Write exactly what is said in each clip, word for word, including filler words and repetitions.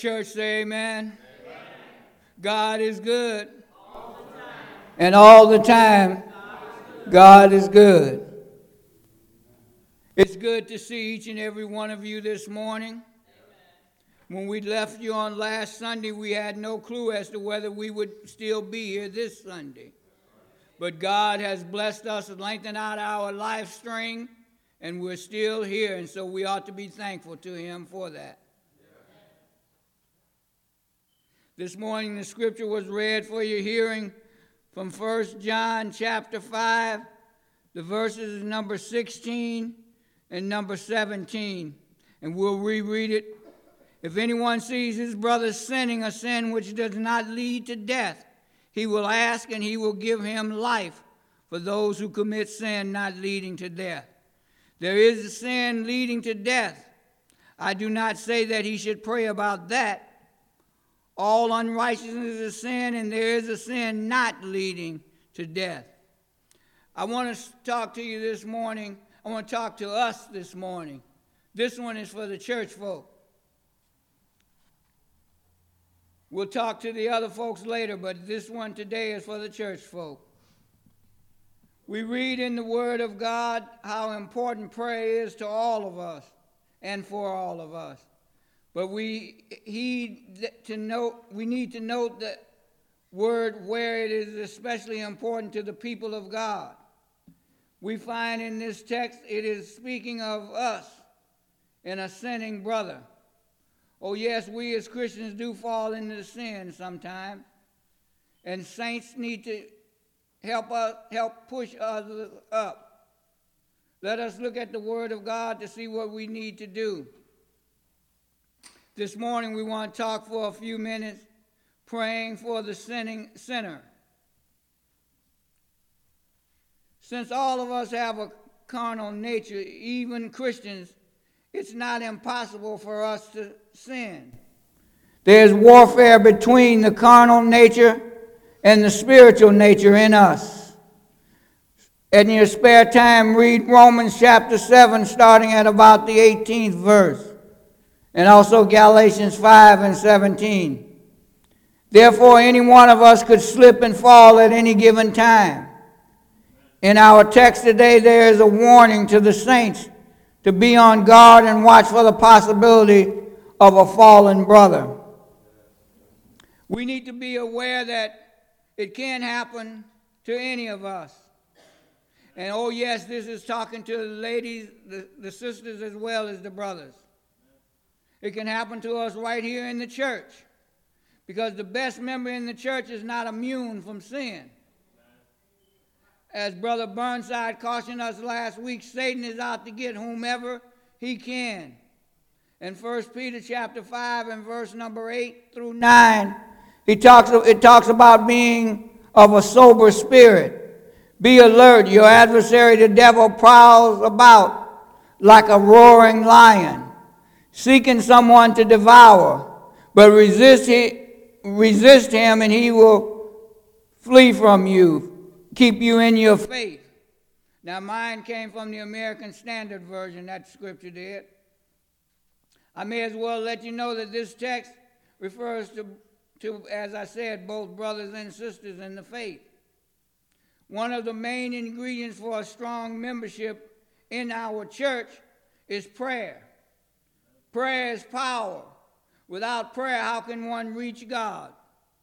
Church, say amen. Amen. God is good. All the time. And all the time, God is good. It's good to see each and every one of you this morning. Amen. When we left you on last Sunday, we had no clue as to whether we would still be here this Sunday. But God has blessed us and lengthened out our life string, and we're still here, and so we ought to be thankful to Him for that. This morning the scripture was read for your hearing from First John chapter five, the verses number sixteen and number seventeen, and we'll reread it. If anyone sees his brother sinning a sin which does not lead to death, he will ask and he will give him life for those who commit sin not leading to death. There is a sin leading to death. I do not say that he should pray about that. All unrighteousness is a sin, and there is a sin not leading to death. I want to talk to you this morning. I want to talk to us this morning. This one is for the church folk. We'll talk to the other folks later, but this one today is for the church folk. We read in the Word of God how important prayer is to all of us and for all of us. But we heed to note, we need to note the word where it is especially important to the people of God. We find in this text it is speaking of us and a sinning brother. Oh yes, we as Christians do fall into sin sometimes, and saints need to help us, help push others up. Let us look at the Word of God to see what we need to do. This morning we want to talk for a few minutes praying for the sinning sinner. Since all of us have a carnal nature, even Christians, it's not impossible for us to sin. There's warfare between the carnal nature and the spiritual nature in us. In your spare time, read Romans chapter seven, starting at about the eighteenth verse. And also Galatians five and seventeen. Therefore, any one of us could slip and fall at any given time. In our text today, there is a warning to the saints to be on guard and watch for the possibility of a fallen brother. We need to be aware that it can happen to any of us. And oh yes, this is talking to the ladies, the, the sisters as well as the brothers. It can happen to us right here in the church, because the best member in the church is not immune from sin. As Brother Burnside cautioned us last week, Satan is out to get whomever he can. In First Peter chapter five and verse number eight through nine, he talks, it talks about being of a sober spirit. Be alert. Your adversary, the devil, prowls about like a roaring lion, seeking someone to devour, but resist him, resist him and he will flee from you, keep you in your faith. Now mine came from the American Standard Version, that scripture did. I may as well let you know that this text refers to, to, as I said, both brothers and sisters in the faith. One of the main ingredients for a strong membership in our church is prayer. Prayer is power. Without prayer, how can one reach God?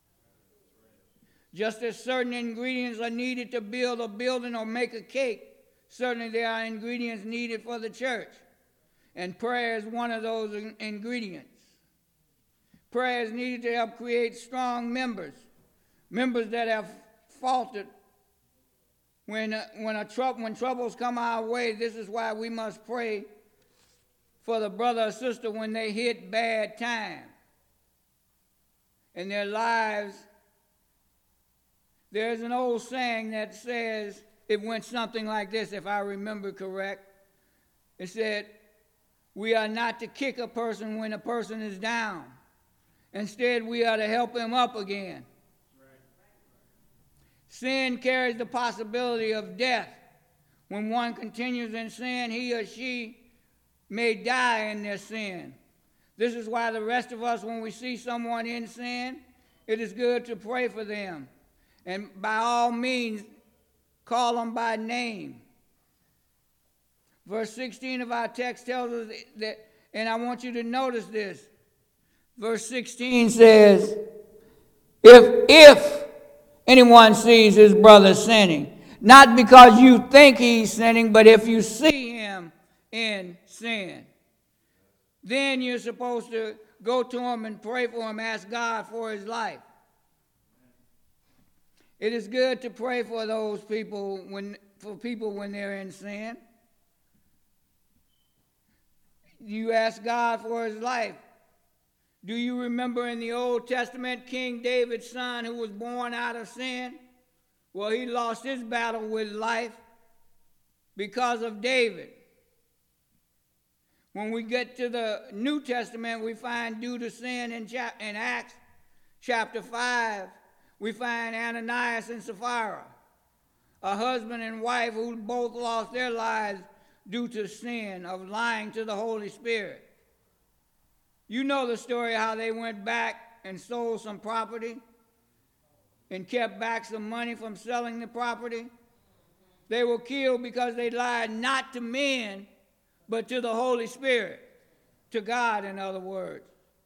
Just as certain ingredients are needed to build a building or make a cake, certainly there are ingredients needed for the church. And prayer is one of those in- ingredients. Prayer is needed to help create strong members, members that have faltered. When, uh, when, a tr- when troubles come our way, this is why we must pray for the brother or sister when they hit bad times in their lives. There's an old saying that says, it went something like this, if I remember correct. It said, we are not to kick a person when a person is down. Instead, we are to help him up again. Right. Sin carries the possibility of death. When one continues in sin, he or she may die in their sin. This is why the rest of us, when we see someone in sin, it is good to pray for them. And by all means, call them by name. Verse sixteen of our text tells us that, and I want you to notice this. Verse sixteen says, if, if anyone sees his brother sinning, not because you think he's sinning, but if you see him in sin, then you're supposed to go to him and pray for him, ask God for his life. It is good to pray for those people when for people when they're in sin. You ask God for his life. Do you remember in the Old Testament King David's son who was born out of sin? Well, he lost his battle with life because of David. When we get to the New Testament, we find due to sin in, chap- in Acts chapter five, we find Ananias and Sapphira, a husband and wife who both lost their lives due to sin of lying to the Holy Spirit. You know the story how they went back and sold some property and kept back some money from selling the property. They were killed because they lied not to men, but to the Holy Spirit, to God, in other words.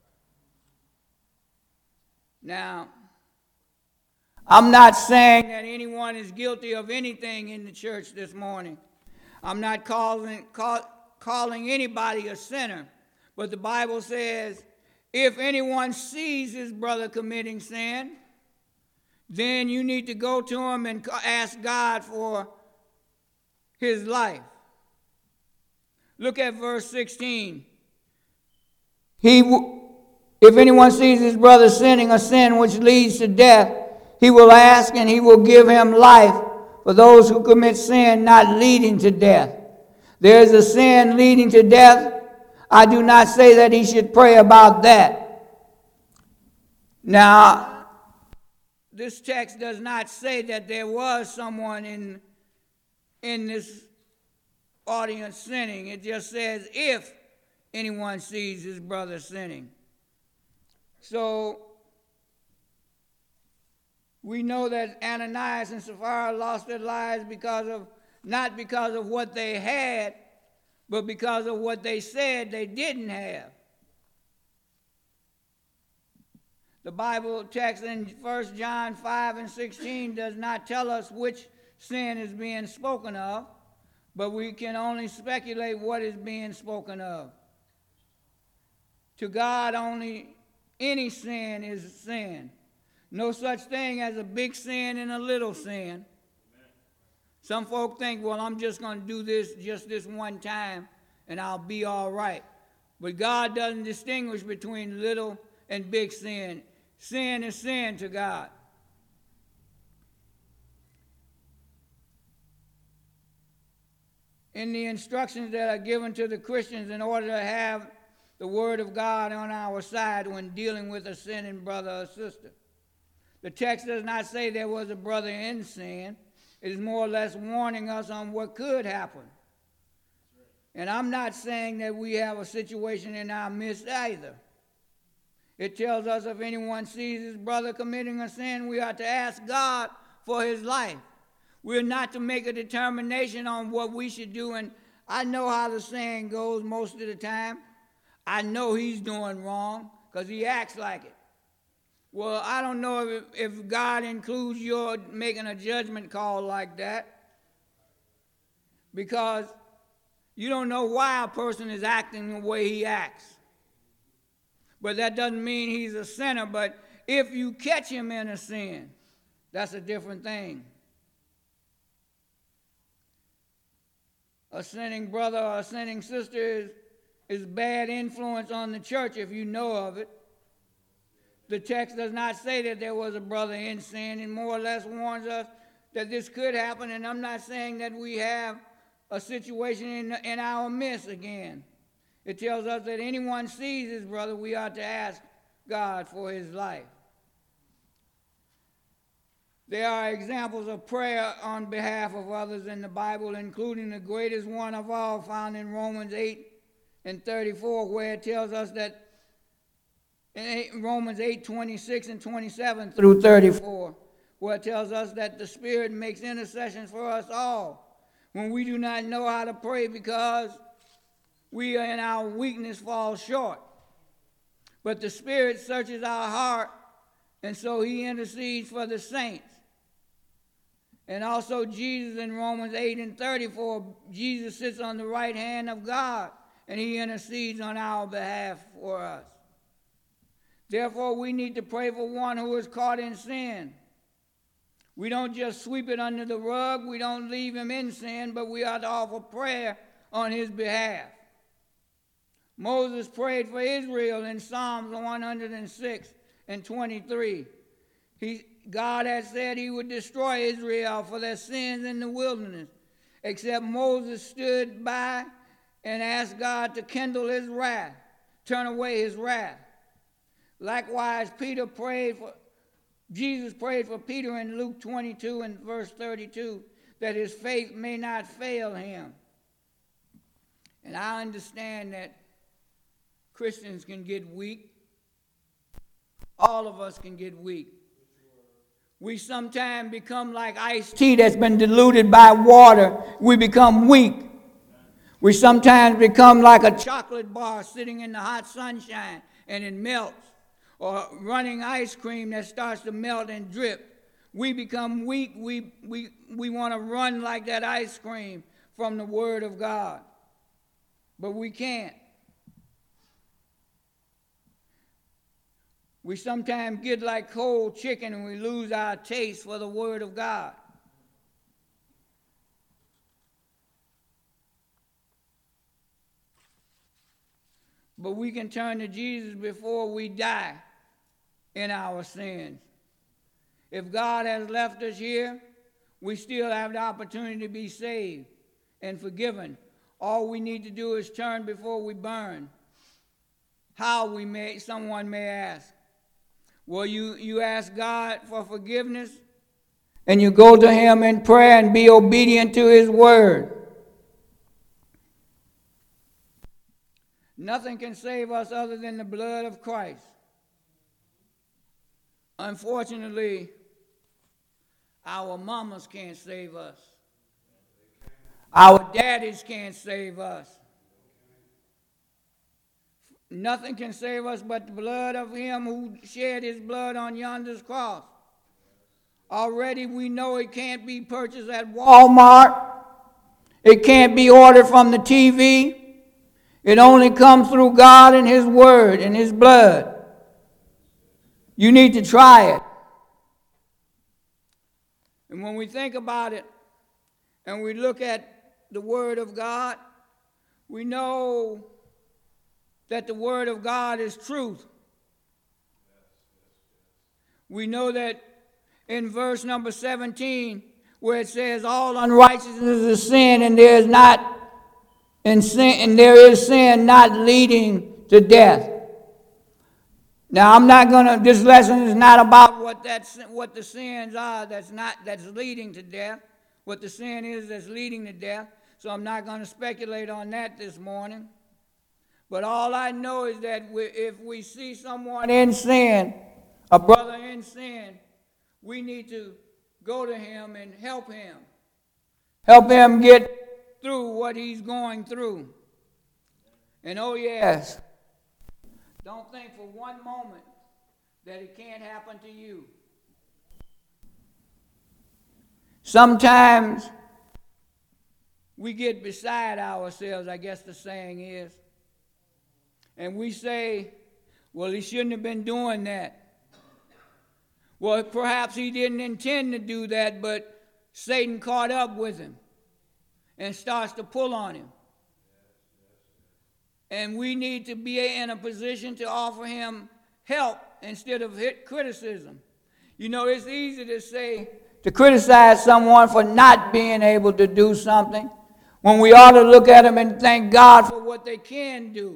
Now, I'm not saying that anyone is guilty of anything in the church this morning. I'm not calling, call, calling anybody a sinner. But the Bible says, if anyone sees his brother committing sin, then you need to go to him and ask God for his life. Look at verse sixteen. He, if anyone sees his brother sinning a sin which leads to death, he will ask and he will give him life for those who commit sin not leading to death. There is a sin leading to death. I do not say that he should pray about that. Now, this text does not say that there was someone in, in this audience sinning. It just says if anyone sees his brother sinning. So we know that Ananias and Sapphira lost their lives because of not because of what they had, but because of what they said they didn't have. The Bible text in First John five and sixteen does not tell us which sin is being spoken of, but we can only speculate what is being spoken of. To God, only any sin is sin. No such thing as a big sin and a little sin. Some folk think, well, I'm just going to do this just this one time and I'll be all right. But God doesn't distinguish between little and big sin. Sin is sin to God. In the instructions that are given to the Christians in order to have the Word of God on our side when dealing with a sinning brother or sister, the text does not say there was a brother in sin. It is more or less warning us on what could happen. And I'm not saying that we have a situation in our midst either. It tells us if anyone sees his brother committing a sin, we are to ask God for his life. We're not to make a determination on what we should do. And I know how the saying goes most of the time. I know he's doing wrong because he acts like it. Well, I don't know if, if God includes your making a judgment call like that, because you don't know why a person is acting the way he acts. But that doesn't mean he's a sinner. But if you catch him in a sin, that's a different thing. A sinning brother or a sinning sister is, is bad influence on the church if you know of it. The text does not say that there was a brother in sin. It more or less warns us that this could happen, and I'm not saying that we have a situation in, in our midst again. It tells us that anyone sees his brother, we ought to ask God for his life. There are examples of prayer on behalf of others in the Bible, including the greatest one of all found in Romans eight and thirty-four, where it tells us that in Romans eight, twenty-six and twenty-seven through thirty-four, where it tells us that the Spirit makes intercession for us all when we do not know how to pray because we in our weakness fall short. But the Spirit searches our heart, and so he intercedes for the saints. And also Jesus in Romans eight and thirty-four, Jesus sits on the right hand of God, and he intercedes on our behalf for us. Therefore, we need to pray for one who is caught in sin. We don't just sweep it under the rug. We don't leave him in sin, but we ought to offer prayer on his behalf. Moses prayed for Israel in Psalms one hundred six and twenty-three. He, God had said he would destroy Israel for their sins in the wilderness, except Moses stood by and asked God to kindle his wrath, turn away his wrath. Likewise, Peter prayed for, Jesus prayed for Peter in Luke twenty-two and verse thirty-two, that his faith may not fail him. And I understand that Christians can get weak. All of us can get weak. We sometimes become like iced tea that's been diluted by water. We become weak. We sometimes become like a chocolate bar sitting in the hot sunshine and it melts. Or running ice cream that starts to melt and drip. We become weak. We, we, we want to run like that ice cream from the Word of God. But we can't. We sometimes get like cold chicken and we lose our taste for the Word of God. But we can turn to Jesus before we die in our sins. If God has left us here, we still have the opportunity to be saved and forgiven. All we need to do is turn before we burn. How, we may, someone may ask. Well, you, you ask God for forgiveness, and you go to him in prayer and be obedient to his word. Nothing can save us other than the blood of Christ. Unfortunately, our mamas can't save us. Our daddies can't save us. Nothing can save us but the blood of him who shed his blood on yonder's cross. Already we know it can't be purchased at Walmart. It can't be ordered from the T V. It only comes through God and his word and his blood. You need to try it. And when we think about it and we look at the word of God, we know that the word of God is truth. We know that in verse number seventeen, where it says, all unrighteousness is sin, and there is not and sin, and there is sin not leading to death. Now, I'm not gonna. This lesson is not about what that what the sins are that's not that's leading to death. What the sin is that's leading to death. So I'm not going to speculate on that this morning. But all I know is that we, if we see someone in sin, a brother in sin, we need to go to him and help him. Help him get through what he's going through. And oh yes, don't think for one moment that it can't happen to you. Sometimes we get beside ourselves, I guess the saying is. And we say, well, he shouldn't have been doing that. Well, perhaps he didn't intend to do that, but Satan caught up with him and starts to pull on him. And we need to be in a position to offer him help instead of hit criticism. You know, it's easy to say, to criticize someone for not being able to do something, when we ought to look at them and thank God for what they can do.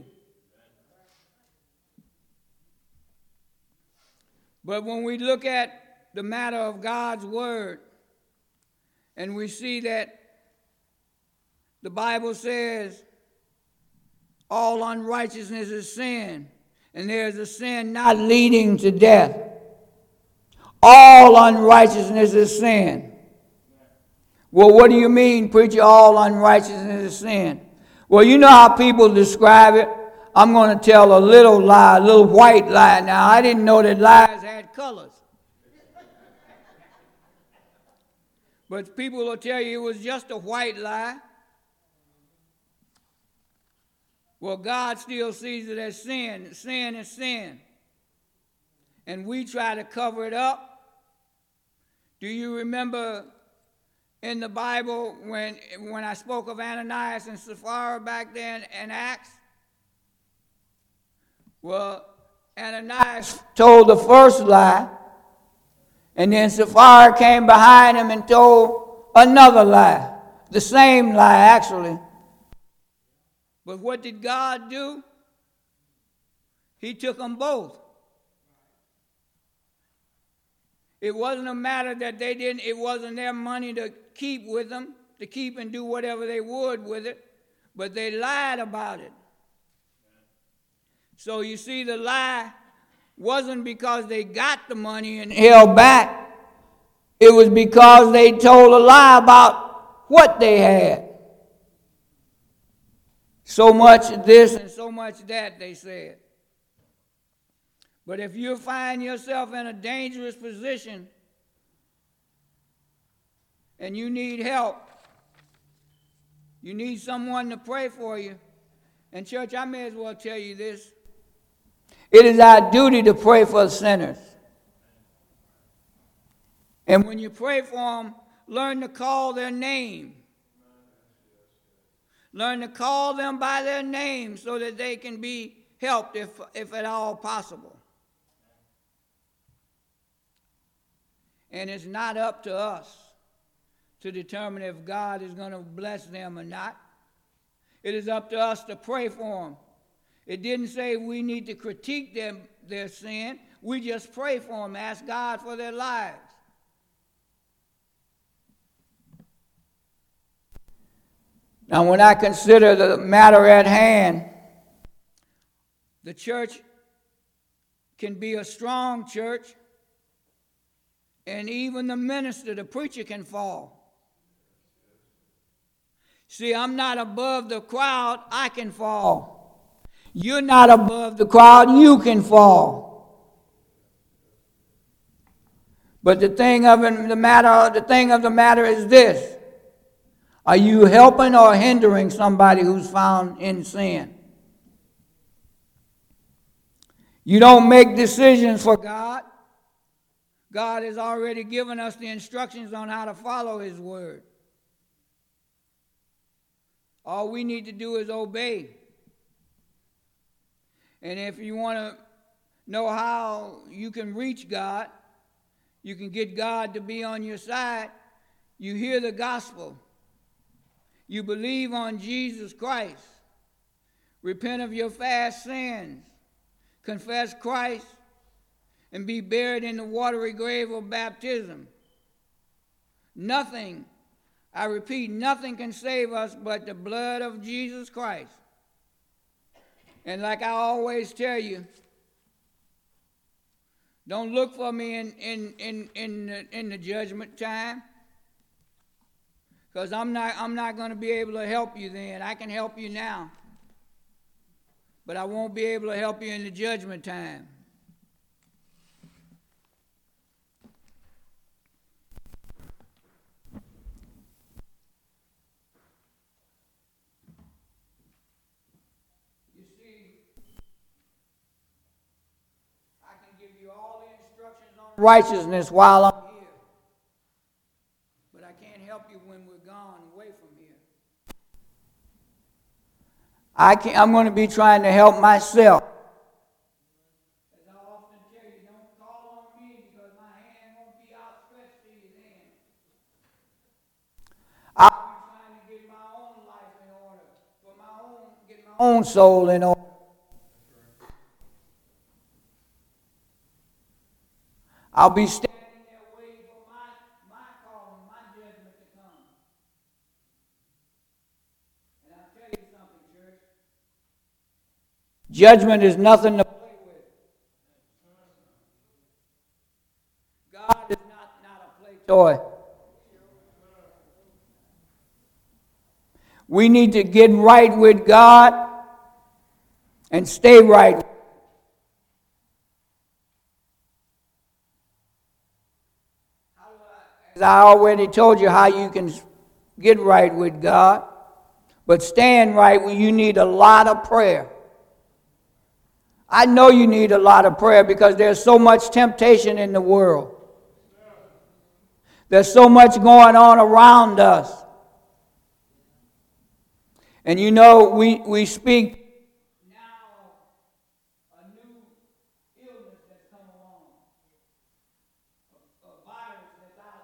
But when we look at the matter of God's word, and we see that the Bible says all unrighteousness is sin, and there is a sin not leading to death. All unrighteousness is sin. Well, what do you mean, preacher, all unrighteousness is sin? Well, you know how people describe it. I'm going to tell a little lie, a little white lie now. I didn't know that lies had colors. But people will tell you it was just a white lie. Well, God still sees it as sin. Sin is sin. And we try to cover it up. Do you remember in the Bible when, when I spoke of Ananias and Sapphira back then in Acts? Well, Ananias told the first lie, and then Sapphira came behind him and told another lie. The same lie, actually. But what did God do? He took them both. It wasn't a matter that they didn't, it wasn't their money to keep with them, to keep and do whatever they would with it, but they lied about it. So you see, the lie wasn't because they got the money and held back. It was because they told a lie about what they had. So much this and so much that, they said. But if you find yourself in a dangerous position and you need help, you need someone to pray for you. And church, I may as well tell you this. It is our duty to pray for sinners. And when you pray for them, learn to call their name. Learn to call them by their name so that they can be helped if, if at all possible. And it's not up to us to determine if God is going to bless them or not. It is up to us to pray for them. It didn't say we need to critique them, their sin. We just pray for them, ask God for their lives. Now, when I consider the matter at hand, the church can be a strong church, and even the minister, the preacher, can fall. See, I'm not above the crowd, I can fall. You're not above the crowd, you can fall. But the thing of the matter, the thing of the matter is this. Are you helping or hindering somebody who's found in sin? You don't make decisions for God. God has already given us the instructions on how to follow His word. All we need to do is obey. And if you want to know how you can reach God, you can get God to be on your side, you hear the gospel. You believe on Jesus Christ. Repent of your past sins. Confess Christ and be buried in the watery grave of baptism. Nothing, I repeat, nothing can save us but the blood of Jesus Christ. And like I always tell you, don't look for me in, in, in, in, the, in the judgment time. Because I'm not, I'm not going to be able to help you then. I can help you now. But I won't be able to help you in the judgment time. You see, I can give you all the instructions on righteousness while I'm here. But I can't help you when we're gone away from here. I can't, I'm going to be trying to help myself. As I often tell you, don't call on me because my hand won't be outstretched to you then. I'll be trying to get my own life in order, for my own, get my own soul in order. I'll be standing there waiting for my, my call, my judgment to come. And I'll tell you something, church. Judgment is nothing to play with. toy. We need to get right with God and stay right. As I already told you how you can get right with God, but staying right, well, you need a lot of prayer. I know you need a lot of prayer because there's so much temptation in the world. There's so much going on around us. And you know, we, we speak now a new illness that's come along, a, a virus that's out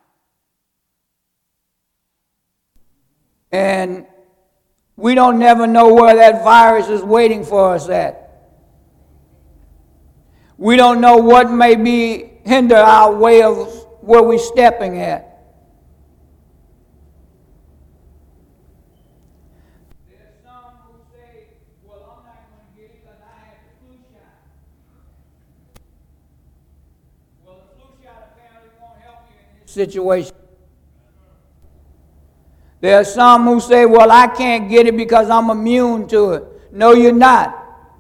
now. And we don't never know where that virus is waiting for us at. We don't know what may be hinder our way of where we're stepping at. Situation. There are some who say, well, I can't get it because I'm immune to it. No, you're not.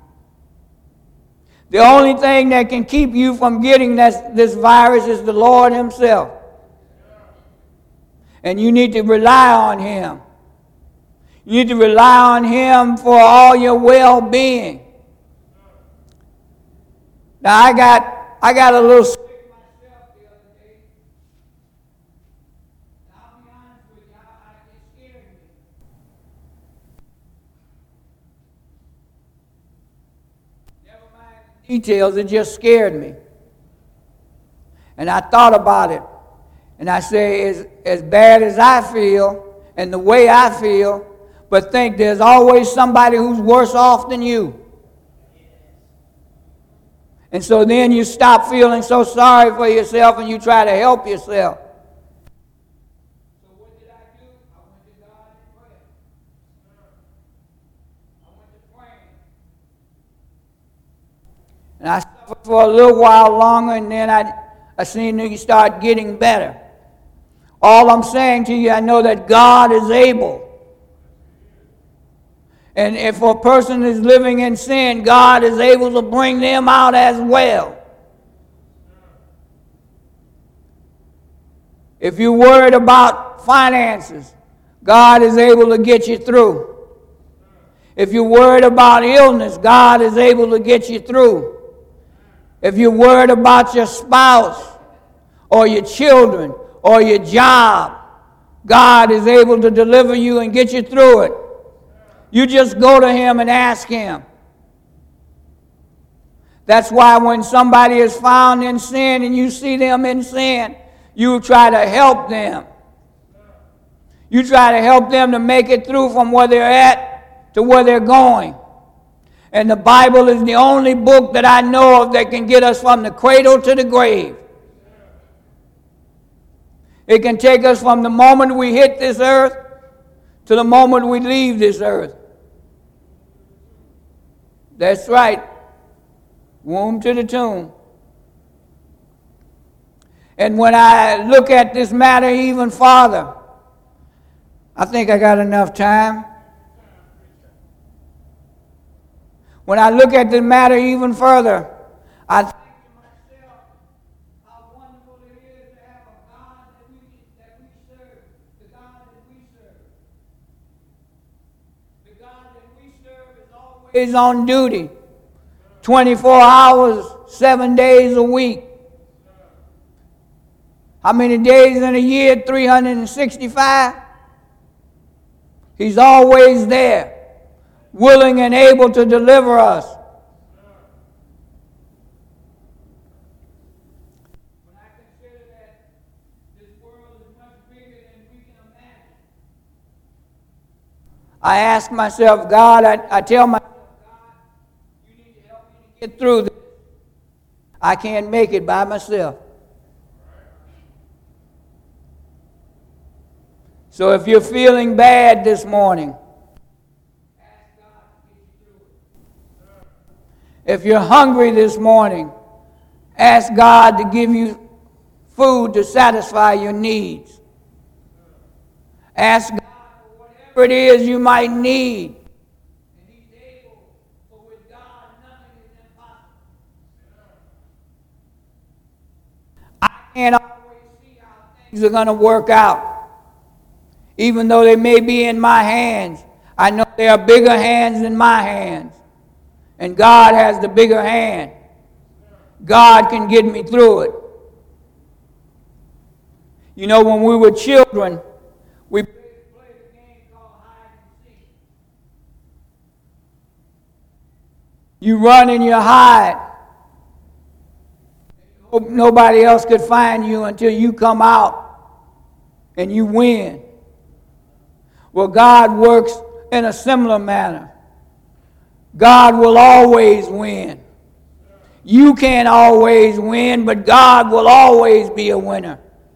The only thing that can keep you from getting this, this virus is the Lord himself. And you need to rely on him. You need to rely on him for all your well-being. Now, I got, I got a little details, it just scared me. And I thought about it. And I say, as, as bad as I feel and the way I feel, but think there's always somebody who's worse off than you. And so then you stop feeling so sorry for yourself and you try to help yourself. So what did I do? I went to God in prayer. I went to praying. And I suffered for a little while longer, and then I, I seen you start getting better. All I'm saying to you, I know that God is able. And if a person is living in sin, God is able to bring them out as well. If you're worried about finances, God is able to get you through. If you're worried about illness, God is able to get you through. If you're worried about your spouse or your children or your job, God is able to deliver you and get you through it. You just go to him and ask him. That's why when somebody is found in sin and you see them in sin, you try to help them. You try to help them to make it through from where they're at to where they're going. And the Bible is the only book that I know of that can get us from the cradle to the grave. It can take us from the moment we hit this earth to the moment we leave this earth. That's right. Womb to the tomb. And when I look at this matter even farther, I think I got enough time. When I look at the matter even further, I think to myself how wonderful it is to have a God that we, that we serve, the God that we serve. The God that we serve is always on duty, twenty-four hours, seven days a week. How many days in a year? three hundred sixty-five. He's always there, willing and able to deliver us. When I consider that this world is much bigger than we can imagine, I ask myself, God, I, I tell myself, God, you need to help me to get through this. I can't make it by myself. So if you're feeling bad this morning, ask God to get you through it. If you're hungry this morning, ask God to give you food to satisfy your needs. Ask God for whatever it is you might need. And He's able, for with God nothing is impossible. I can't always see how things are going to work out. Even though they may be in my hands, I know there are bigger hands than my hands. And God has the bigger hand. God can get me through it. You know, when we were children, we played a game called hide and seek. You run and you hide. Hope nobody else could find you until you come out and you win. Well, God works in a similar manner. God will always win. You can't always win, but God will always be a winner.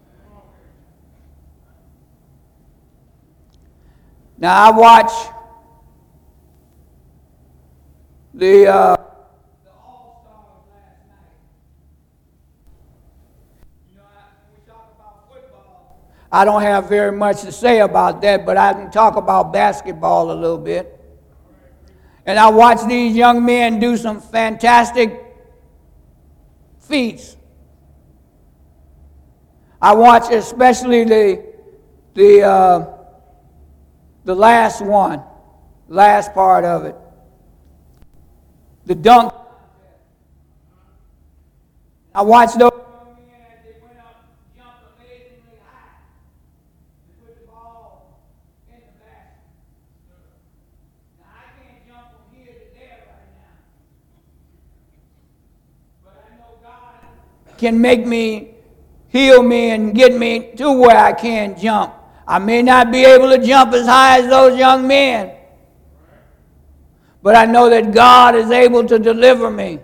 Now, I watch the, uh, the All-Stars last night. You know, I, when we talk about football, I don't have very much to say about that, but I can talk about basketball a little bit. And I watch these young men do some fantastic feats. I watch especially the the uh, the last one, last part of it, the dunk. I watched those young men as they went up, jumped amazingly high, and put the ball in the basket. Now I can't jump from here to there right now, but I know God can make me, heal me, and get me to where I can jump. I may not be able to jump as high as those young men, but I know that God is able to deliver me.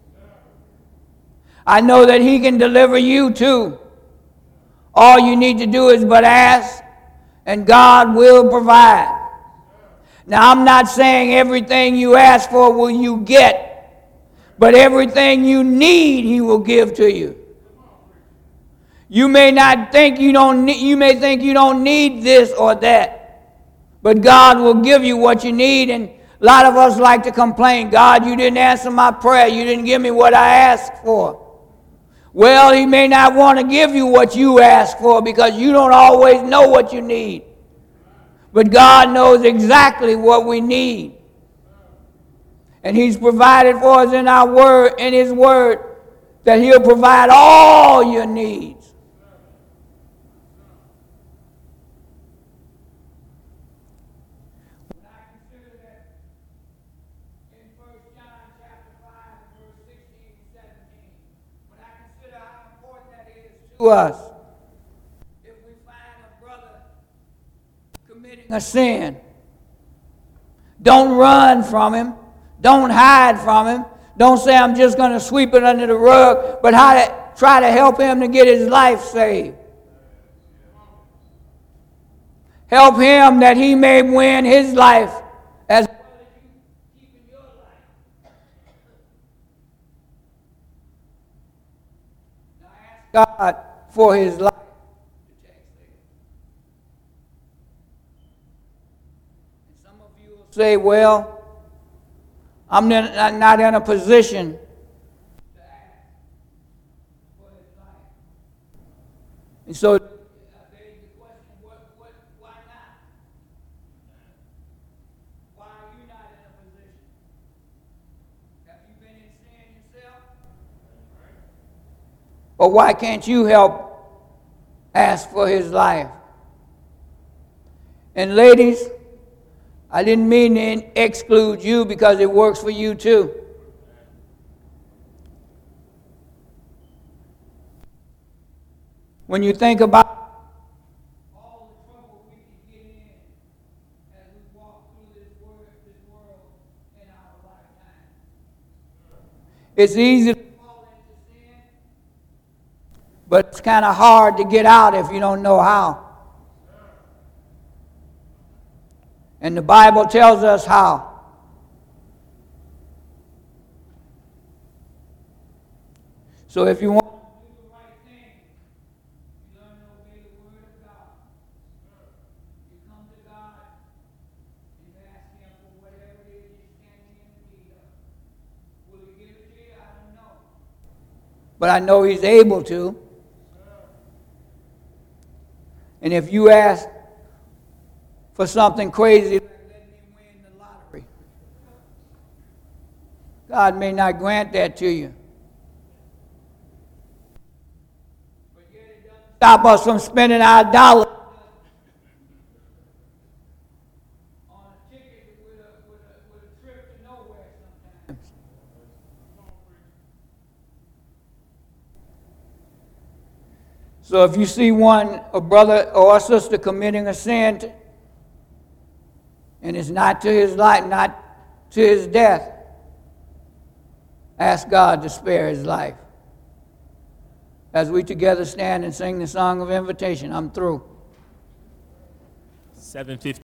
I know that He can deliver you too. All you need to do is but ask, and God will provide. Now, I'm not saying everything you ask for will you get, but everything you need, He will give to you. You may not think you don't need, you may think you don't need this or that, but God will give you what you need. And a lot of us like to complain, God, you didn't answer my prayer. You didn't give me what I asked for. Well, He may not want to give you what you ask for because you don't always know what you need. But God knows exactly what we need. And He's provided for us in our word, in His word, that He'll provide all your needs. When I consider that in First John chapter five, verse sixteen and seventeen, when I consider how important that is to us, if we find a brother committing a sin, don't run from him. Don't hide from him. Don't say, I'm just going to sweep it under the rug, but how to try to help him to get his life saved. Help him that he may win his life as well as you keeping your life. Now ask God for his life. And some of you will say, well, I'm not in a position to ask for his life. And so I beg the question, what, what, why not? Why are you not in a position? Have you been in sin yourself? Or why can't you help ask for his life? And ladies, I didn't mean to exclude you because it works for you too. When you think about all the trouble we can get in as we walk through this world, this world in our lifetime, it's easy to fall into sin, but it's kind of hard to get out if you don't know how. And the Bible tells us how. So if you want to do the right thing, but I know he's able to. And if you ask for something crazy, like let me win the lottery, God may not grant that to you. But yet it doesn't stop us from spending our dollars on a ticket with a, with a, with a trip to nowhere sometimes. So if you see one, a brother or a sister committing a sin, to, and it's not to his life, not to his death, ask God to spare his life. As we together stand and sing the song of invitation, I'm through. seven fifty.